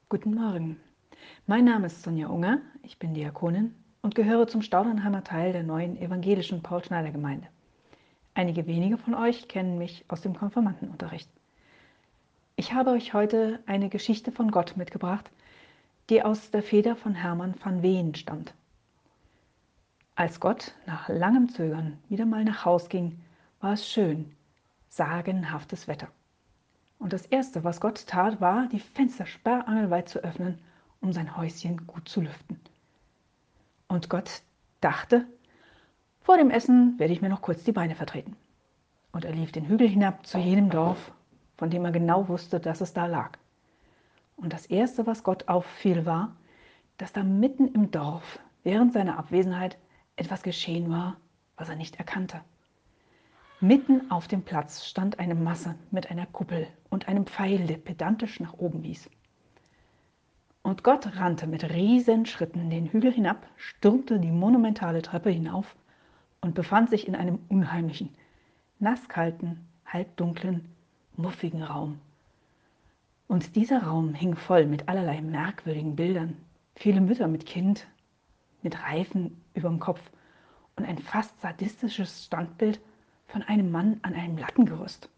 Guten Morgen. Mein Name ist Sonja Unger, ich bin Diakonin und gehöre zum Staudernheimer Teil der neuen evangelischen Paul-Schneider-Gemeinde. Einige wenige von euch kennen mich aus dem Konfirmandenunterricht. Ich habe euch heute eine Geschichte von Gott mitgebracht, die aus der Feder von Hermann van Veen stammt. Als Gott nach langem Zögern wieder mal nach Haus ging, war es schön, sagenhaftes Wetter. Und das Erste, was Gott tat, war, die Fenster sperrangelweit zu öffnen, um sein Häuschen gut zu lüften. Und Gott dachte, vor dem Essen werde ich mir noch kurz die Beine vertreten. Und er lief den Hügel hinab zu jenem Dorf, von dem er genau wusste, dass es da lag. Und das Erste, was Gott auffiel, war, dass da mitten im Dorf während seiner Abwesenheit etwas geschehen war, was er nicht erkannte. Mitten auf dem Platz stand eine Masse mit einer Kuppel und einem Pfeil, der pedantisch nach oben wies. Und Gott rannte mit Riesenschritten den Hügel hinab, stürmte die monumentale Treppe hinauf und befand sich in einem unheimlichen, nasskalten, halbdunklen, muffigen Raum. Und dieser Raum hing voll mit allerlei merkwürdigen Bildern, viele Mütter mit Kind, mit Reifen überm Kopf und ein fast sadistisches Standbild von einem Mann an einem Lattengerüst.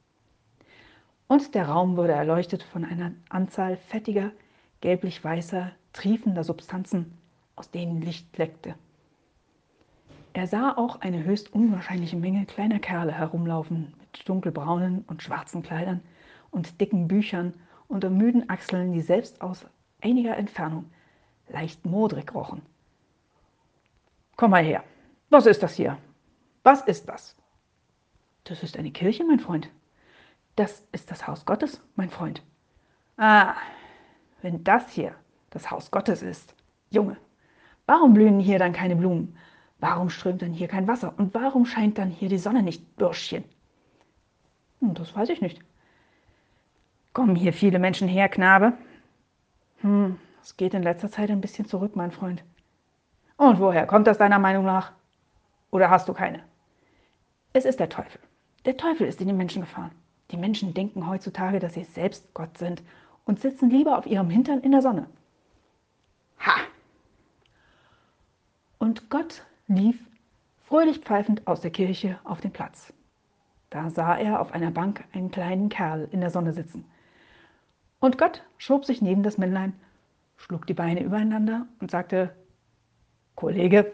Und der Raum wurde erleuchtet von einer Anzahl fettiger, gelblich-weißer, triefender Substanzen, aus denen Licht leckte. Er sah auch eine höchst unwahrscheinliche Menge kleiner Kerle herumlaufen mit dunkelbraunen und schwarzen Kleidern und dicken Büchern unter müden Achseln, die selbst aus einiger Entfernung leicht modrig rochen. »Komm mal her! Was ist das hier? Was ist das?« »Das ist eine Kirche, mein Freund. Das ist das Haus Gottes, mein Freund.« »Ah, wenn das hier das Haus Gottes ist. Junge, warum blühen hier dann keine Blumen? Warum strömt dann hier kein Wasser? Und warum scheint dann hier die Sonne nicht, Bürschchen?« »Das weiß ich nicht.« »Kommen hier viele Menschen her, Knabe?« Es geht in letzter Zeit ein bisschen zurück, mein Freund.« »Und woher kommt das deiner Meinung nach? Oder hast du keine?« »Es ist der Teufel. Der Teufel ist in die Menschen gefahren. Die Menschen denken heutzutage, dass sie selbst Gott sind und sitzen lieber auf ihrem Hintern in der Sonne.« »Ha!« Und Gott lief fröhlich pfeifend aus der Kirche auf den Platz. Da sah er auf einer Bank einen kleinen Kerl in der Sonne sitzen. Und Gott schob sich neben das Männlein, schlug die Beine übereinander und sagte: »Kollege,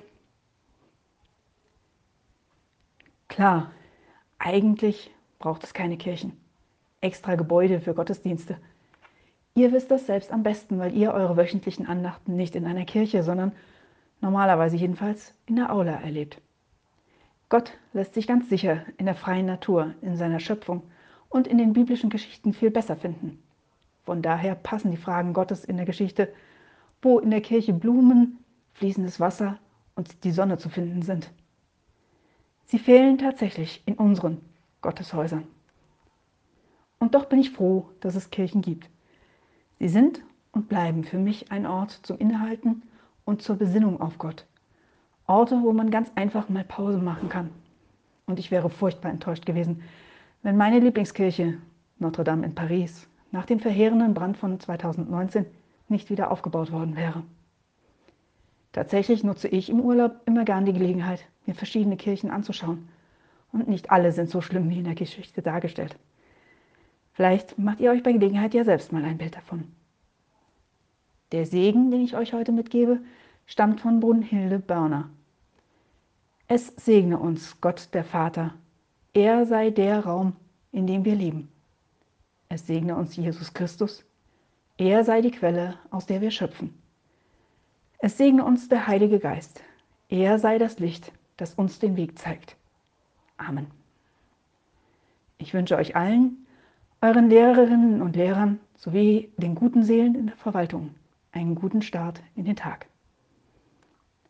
klar, eigentlich braucht es keine Kirchen, extra Gebäude für Gottesdienste. Ihr wisst das selbst am besten, weil ihr eure wöchentlichen Andachten nicht in einer Kirche, sondern normalerweise jedenfalls in der Aula erlebt. Gott lässt sich ganz sicher in der freien Natur, in seiner Schöpfung und in den biblischen Geschichten viel besser finden. Von daher passen die Fragen Gottes in der Geschichte, wo in der Kirche Blumen, fließendes Wasser und die Sonne zu finden sind. Sie fehlen tatsächlich in unseren Gotteshäusern. Und doch bin ich froh, dass es Kirchen gibt. Sie sind und bleiben für mich ein Ort zum Innehalten und zur Besinnung auf Gott. Orte, wo man ganz einfach mal Pause machen kann. Und ich wäre furchtbar enttäuscht gewesen, wenn meine Lieblingskirche, Notre Dame in Paris, nach dem verheerenden Brand von 2019 nicht wieder aufgebaut worden wäre. Tatsächlich nutze ich im Urlaub immer gern die Gelegenheit, mir verschiedene Kirchen anzuschauen. Und nicht alle sind so schlimm wie in der Geschichte dargestellt. Vielleicht macht ihr euch bei Gelegenheit ja selbst mal ein Bild davon. Der Segen, den ich euch heute mitgebe, stammt von Brunhilde Börner. Es segne uns Gott der Vater. Er sei der Raum, in dem wir leben. Es segne uns Jesus Christus. Er sei die Quelle, aus der wir schöpfen. Es segne uns der Heilige Geist. Er sei das Licht, das uns den Weg zeigt. Amen. Ich wünsche euch allen, euren Lehrerinnen und Lehrern sowie den guten Seelen in der Verwaltung einen guten Start in den Tag.